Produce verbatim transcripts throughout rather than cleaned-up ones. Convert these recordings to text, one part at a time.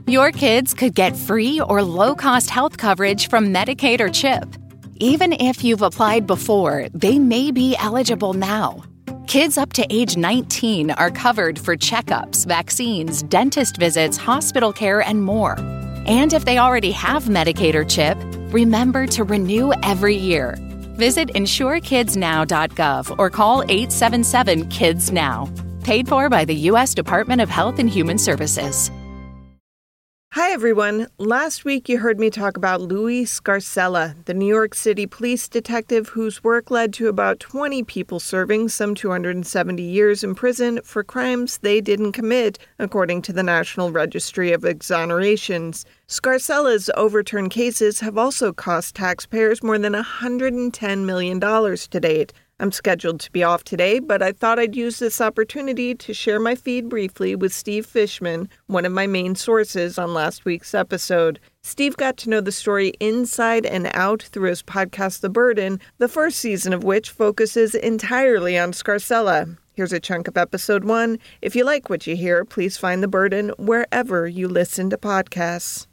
Your kids could get free or low-cost health coverage from Medicaid or CHIP. Even if you've applied before, they may be eligible now. Kids up to age nineteen are covered for checkups, vaccines, dentist visits, hospital care, and more. And if they already have Medicaid or CHIP, remember to renew every year. Visit insure kids now dot gov or call eight seven seven, KIDS NOW. Paid for by the U S Department of Health and Human Services. Hi, everyone. Last week you heard me talk about Louis Scarcella, the New York City police detective whose work led to about twenty people serving some two hundred seventy years in prison for crimes they didn't commit, according to the National Registry of Exonerations. Scarcella's overturned cases have also cost taxpayers more than one hundred ten million dollars to date. I'm scheduled to be off today, but I thought I'd use this opportunity to share my feed briefly with Steve Fishman, one of my main sources on last week's episode. Steve got to know the story inside and out through his podcast, The Burden, the first season of which focuses entirely on Scarcella. Here's a chunk of episode one. If you like what you hear, please find The Burden wherever you listen to podcasts.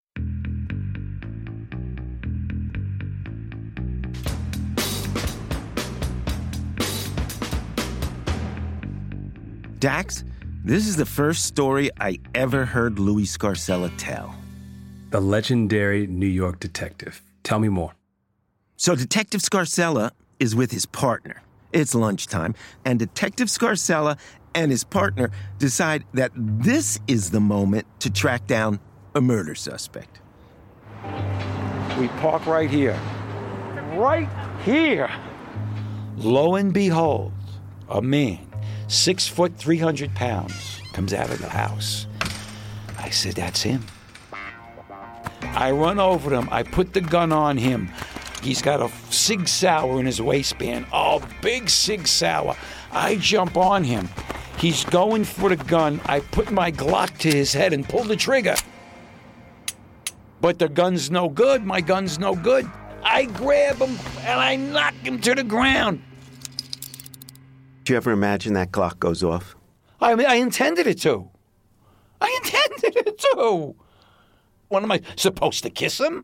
Dax, this is the first story I ever heard Louis Scarcella tell. The legendary New York detective. Tell me more. So Detective Scarcella is with his partner. It's lunchtime, and Detective Scarcella and his partner decide that this is the moment to track down a murder suspect. We park right here. Right here. Lo and behold, a man, six foot, three hundred pounds, comes out of the house. I said, that's him. I run over to him. I put the gun on him. He's got a Sig Sauer in his waistband. Oh, big Sig Sauer. I jump on him. He's going for the gun. I put my Glock to his head and pull the trigger. But the gun's no good. My gun's no good. I grab him and I knock him to the ground. Do you ever imagine that clock goes off? I mean, I intended it to. I intended it to. What am I supposed to kiss him?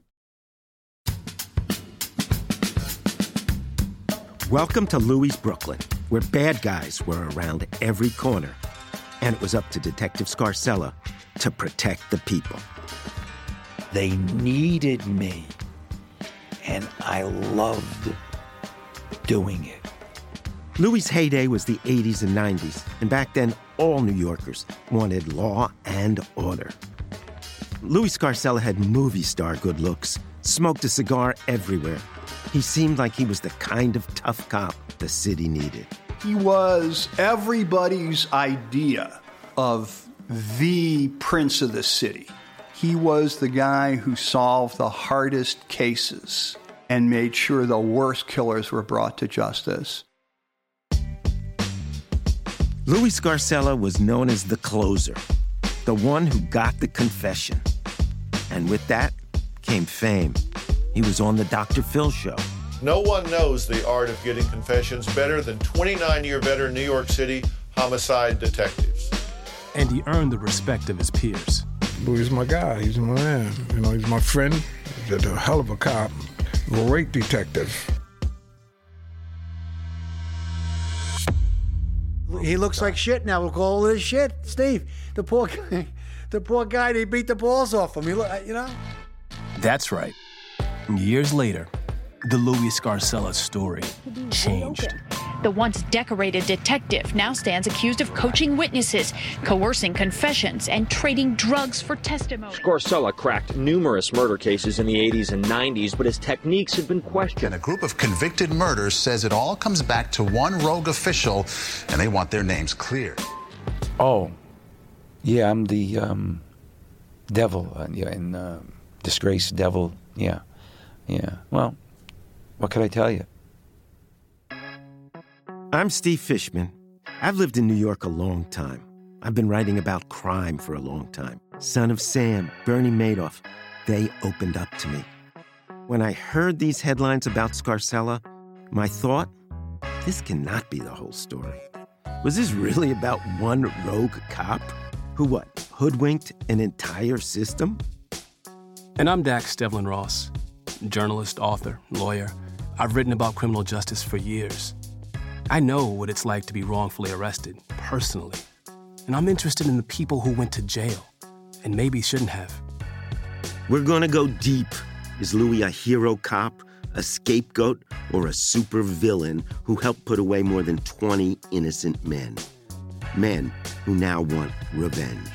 Welcome to Louis' Brooklyn, where bad guys were around every corner. And it was up to Detective Scarcella to protect the people. They needed me. And I loved doing it. Louis' heyday was the eighties and nineties, and back then, all New Yorkers wanted law and order. Louis Scarcella had movie star good looks, smoked a cigar everywhere. He seemed like he was the kind of tough cop the city needed. He was everybody's idea of the prince of the city. He was the guy who solved the hardest cases and made sure the worst killers were brought to justice. Louis Scarcella was known as the closer, the one who got the confession. And with that came fame. He was on the Doctor Phil show. No one knows the art of getting confessions better than twenty-nine-year veteran New York City homicide detectives. And he earned the respect of his peers. Louis is my guy. He's my man. You know, he's my friend. He's a hell of a cop. Great detective. He looks like shit now with all this shit. Steve, the poor guy, the poor guy, they beat the balls off him. He look, you know? That's right. Years later, the Louis Scarcella story changed. The once decorated detective now stands accused of coaching witnesses, coercing confessions, and trading drugs for testimony. Scarcella cracked numerous murder cases in the eighties and nineties, but his techniques have been questioned. And a group of convicted murderers says it all comes back to one rogue official, and they want their names cleared. Oh, yeah, I'm the um, devil, uh, yeah, and uh, disgraced devil, yeah, yeah. Well, what can I tell you? I'm Steve Fishman. I've lived in New York a long time. I've been writing about crime for a long time. Son of Sam, Bernie Madoff, they opened up to me. When I heard these headlines about Scarcella, my thought, this cannot be the whole story. Was this really about one rogue cop? who what, hoodwinked an entire system? And I'm Dax Devlin Ross, journalist, author, lawyer. I've written about criminal justice for years. I know what it's like to be wrongfully arrested, personally. And I'm interested in the people who went to jail and maybe shouldn't have. We're gonna go deep. Is Louis a hero cop, a scapegoat, or a super villain who helped put away more than twenty innocent men? Men who now want revenge.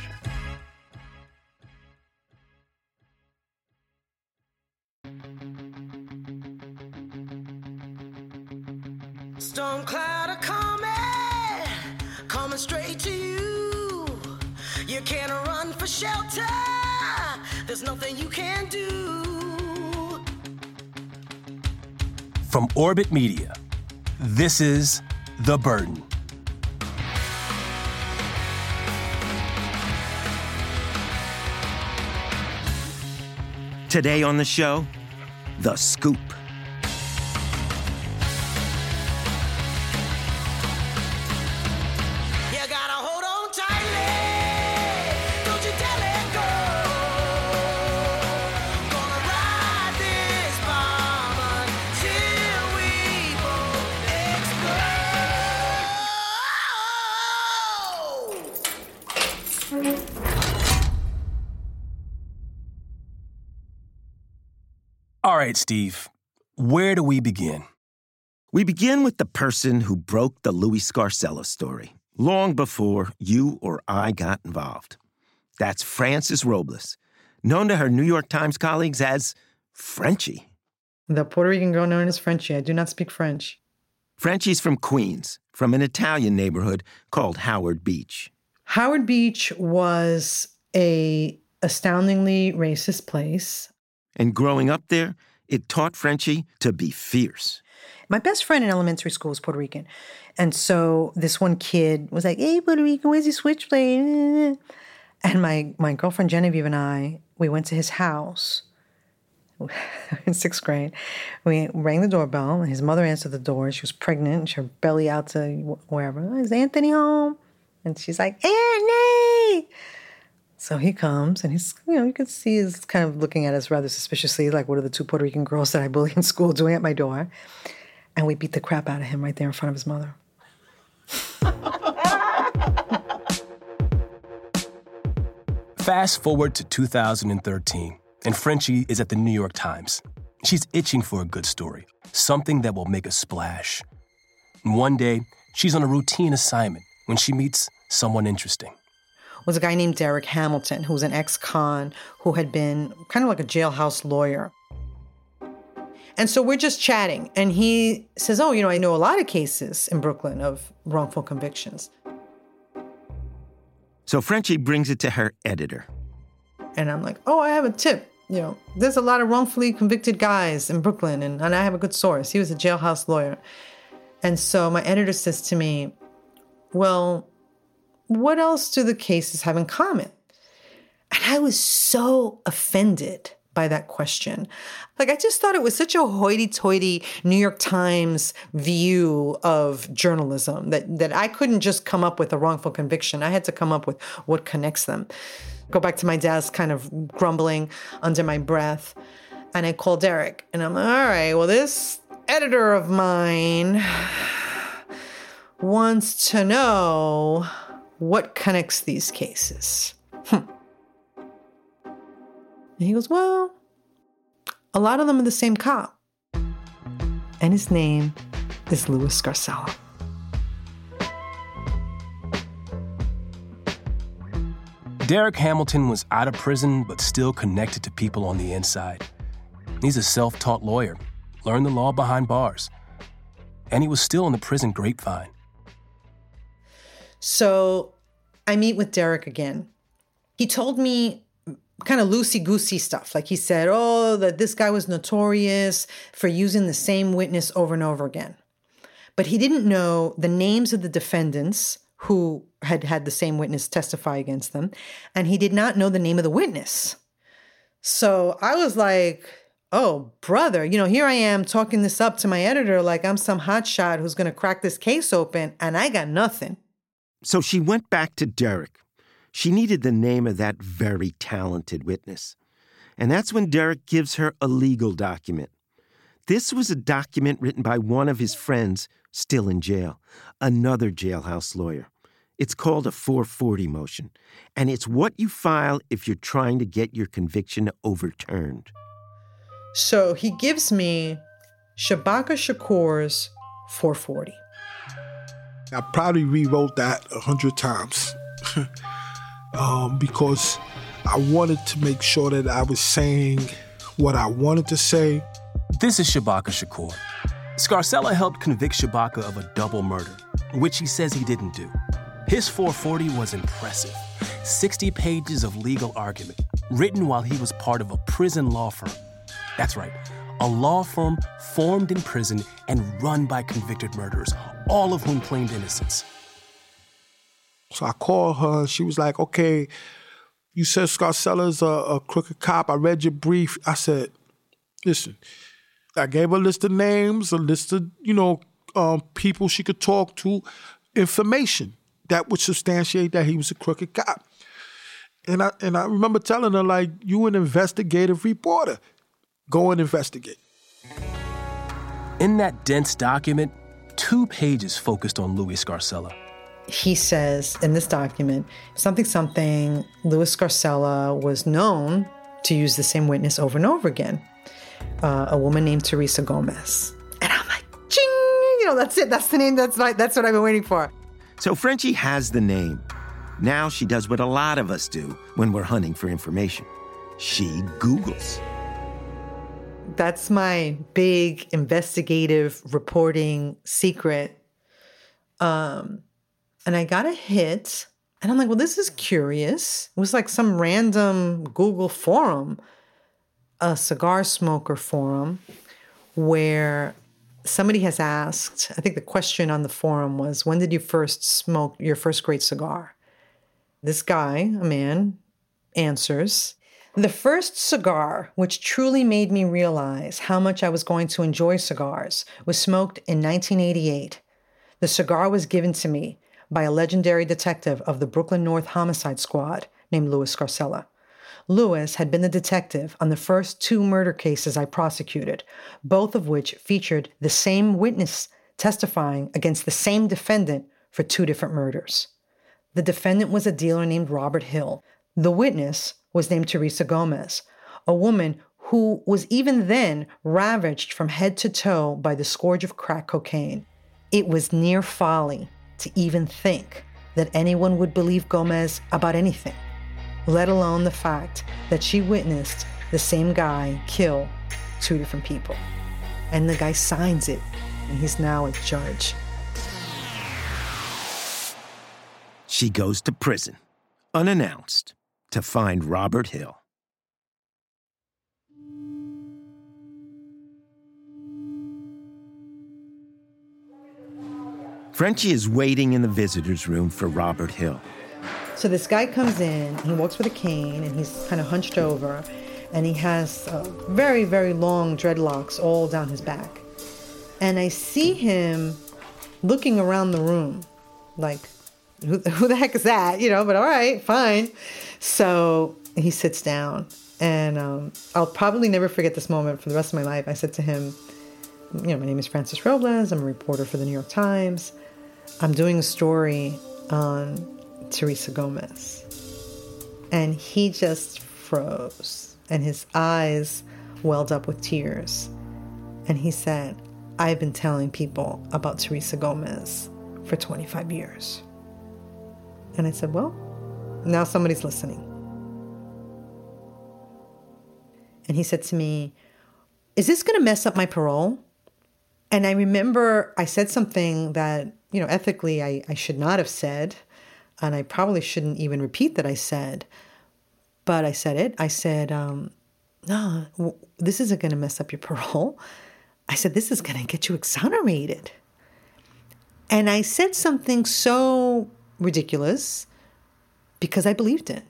Storm cloud are coming, coming straight to you. You can't run for shelter, there's nothing you can do. From Orbit Media, this is The Burden. Today on the show, The Scoop. All right, Steve, where do we begin? We begin with the person who broke the Louis Scarcella story, long before you or I got involved. That's Frances Robles, known to her New York Times colleagues as Frenchie. The Puerto Rican girl known as Frenchie. I do not speak French. Frenchie's from Queens, from an Italian neighborhood called Howard Beach. Howard Beach was a astoundingly racist place. And growing up there, it taught Frenchie to be fierce. My best friend in elementary school was Puerto Rican. And so this one kid was like, hey, Puerto Rican, where's your switchblade? And my, my girlfriend Genevieve and I, we went to his house in sixth grade. We rang the doorbell, and his mother answered the door. She was pregnant, she had her belly out to wherever. Is Anthony home? And she's like, Anthony! So he comes, and he's, you know, you could see he's kind of looking at us rather suspiciously, like, what are the two Puerto Rican girls that I bully in school doing at my door? And we beat the crap out of him right there in front of his mother. Fast forward to two thousand thirteen, and Frenchie is at the New York Times. She's itching for a good story, something that will make a splash. And one day, she's on a routine assignment when she meets someone interesting. Was a guy named Derek Hamilton, who was an ex-con who had been kind of like a jailhouse lawyer. And so we're just chatting, and he says, oh, you know, I know a lot of cases in Brooklyn of wrongful convictions. So Frenchie brings it to her editor. And I'm like, oh, I have a tip. You know, there's a lot of wrongfully convicted guys in Brooklyn, and, and I have a good source. He was a jailhouse lawyer. And so my editor says to me, well, what else do the cases have in common? And I was so offended by that question. Like, I just thought it was such a hoity-toity New York Times view of journalism that, that I couldn't just come up with a wrongful conviction. I had to come up with what connects them. Go back to my desk, kind of grumbling under my breath. And I call Derek, and I'm like, all right, well, this editor of mine wants to know what connects these cases. Hmm. And he goes, well, a lot of them are the same cop. And his name is Louis Scarcella. Derek Hamilton was out of prison, but still connected to people on the inside. He's a self-taught lawyer, learned the law behind bars. And he was still in the prison grapevine. So I meet with Derek again. He told me kind of loosey-goosey stuff. Like he said, oh, that this guy was notorious for using the same witness over and over again. But he didn't know the names of the defendants who had had the same witness testify against them. And he did not know the name of the witness. So I was like, oh, brother, you know, here I am talking this up to my editor like I'm some hotshot who's going to crack this case open, and I got nothing. So she went back to Derek, She needed the name of that very talented witness. And that's when Derek gives her a legal document. This was a document written by one of his friends still in jail, another jailhouse lawyer. It's called a four forty motion, and it's what you file if you're trying to get your conviction overturned. So he gives me Shabaka Shakur's four forty. I probably rewrote that a hundred times um, because I wanted to make sure that I was saying what I wanted to say. This is Shabaka Shakur. Scarcella helped convict Shabaka of a double murder, which he says he didn't do. His four forty was impressive. sixty pages of legal argument, written while he was part of a prison law firm. That's right, a law firm formed in prison and run by convicted murderers, all of whom claimed innocence. So I called her, and she was like, okay, you said Scarcella's a, a crooked cop. I read your brief. I said, listen, I gave her a list of names, a list of, you know, um, people she could talk to, information that would substantiate that he was a crooked cop. And I and I remember telling her, like, you an investigative reporter. Go and investigate. In that dense document, two pages focused on Louis Scarcella. He says in this document, something, something, Louis Scarcella was known to use the same witness over and over again. Uh, a woman named Teresa Gomez. And I'm like, ching! You know, that's it. That's the name. That's, my, that's what I've been waiting for. So Frenchie has the name. Now she does what a lot of us do when we're hunting for information. She Googles. That's my big investigative reporting secret. Um, and I got a hit, and I'm like, well, this is curious. It was like some random Google forum, a cigar smoker forum, where somebody has asked, I think the question on the forum was, when did you first smoke your first great cigar? This guy, a man, answers, the first cigar, which truly made me realize how much I was going to enjoy cigars, was smoked in nineteen eighty-eight. The cigar was given to me by a legendary detective of the Brooklyn North Homicide Squad named Louis Scarcella. Louis had been the detective on the first two murder cases I prosecuted, both of which featured the same witness testifying against the same defendant for two different murders. The defendant was a dealer named Robert Hill. The witness was named Teresa Gomez, a woman who was even then ravaged from head to toe by the scourge of crack cocaine. It was near folly to even think that anyone would believe Gomez about anything, let alone the fact that she witnessed the same guy kill two different people. And the guy signs it, and he's now a judge. She goes to prison, unannounced, to find Robert Hill. Frenchie is waiting in the visitor's room for Robert Hill. So this guy comes in, he walks with a cane, and he's kind of hunched over, and he has uh, very, very long dreadlocks all down his back. And I see him looking around the room, like, who, who the heck is that? You know, but all right, fine. So he sits down, and um, I'll probably never forget this moment for the rest of my life. I said to him, you know, my name is Francis Robles. I'm a reporter for the New York Times. I'm doing a story on Teresa Gomez. And he just froze, and his eyes welled up with tears. And he said, I've been telling people about Teresa Gomez for twenty-five years. And I said, well, now somebody's listening. And he said to me, is this going to mess up my parole? And I remember I said something that, you know, ethically I, I should not have said. And I probably shouldn't even repeat that I said. But I said it. I said, um, no, w- this isn't going to mess up your parole. I said, this is going to get you exonerated. And I said something so ridiculous because I believed it.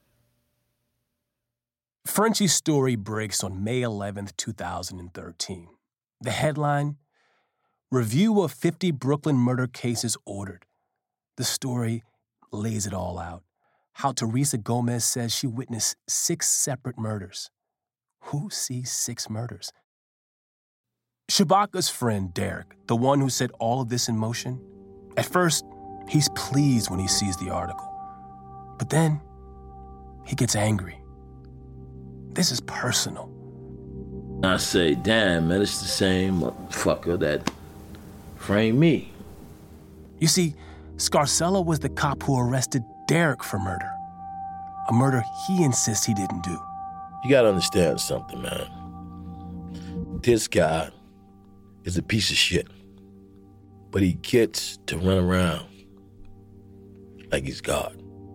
Frenchie's story breaks on May eleventh, two thousand thirteen. The headline, Review of fifty Brooklyn Murder Cases Ordered. The story lays it all out. how Teresa Gomez says she witnessed six separate murders. Who sees six murders? Shabaka's friend, Derek, the one who set all of this in motion, at first, he's pleased when he sees the article. But then, he gets angry. This is personal. I say, damn, man, it's the same motherfucker that framed me. You see, Scarcella was the cop who arrested Derek for murder. A murder he insists he didn't do. You gotta understand something, man. This guy is a piece of shit. But he gets to run around like he's God.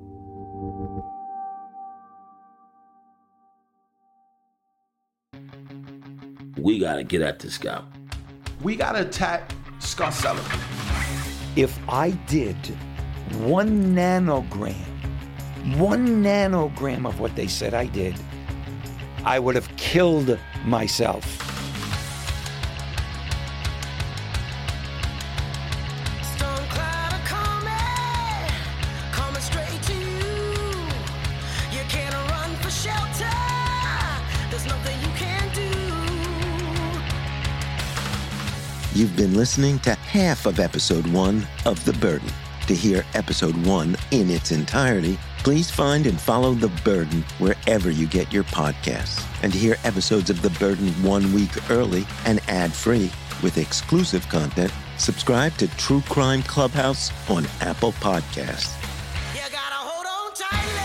We gotta get at this guy. We gotta attack Scarcella. If I did one nanogram, one nanogram of what they said I did, I would have killed myself. Storm cloud are coming, coming straight to you. You can't run for shelter. There's nothing you can do. You've been listening to half of episode one of The Burden. To hear episode one in its entirety, please find and follow The Burden wherever you get your podcasts. And to hear episodes of The Burden one week early and ad-free with exclusive content, subscribe to True Crime Clubhouse on Apple Podcasts. You gotta hold on tightly.